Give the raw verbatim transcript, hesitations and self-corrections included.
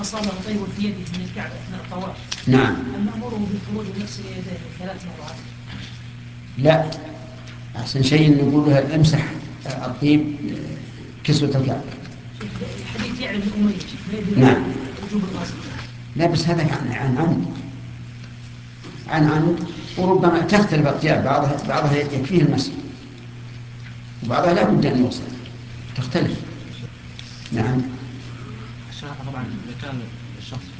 أصابه طيب في يده من الكعبة أثناء الطواف. نعم. هل نأمره بالخروج بنفس يديه ثلاث مرات؟ لا، أحسن شيء نقول له امسح الطيب كسوة الكعبة. حديث يعلم بن أمية ما يدل نعم. وجوب الغسل. لا بس هذا عن عن عمد عن عمد، وربما تختلف الثياب، بعضها بعضها يكفيه المسح وبعضها لا بد أن يغسل، تختلف. نعم. طبعا إذا كان الشخص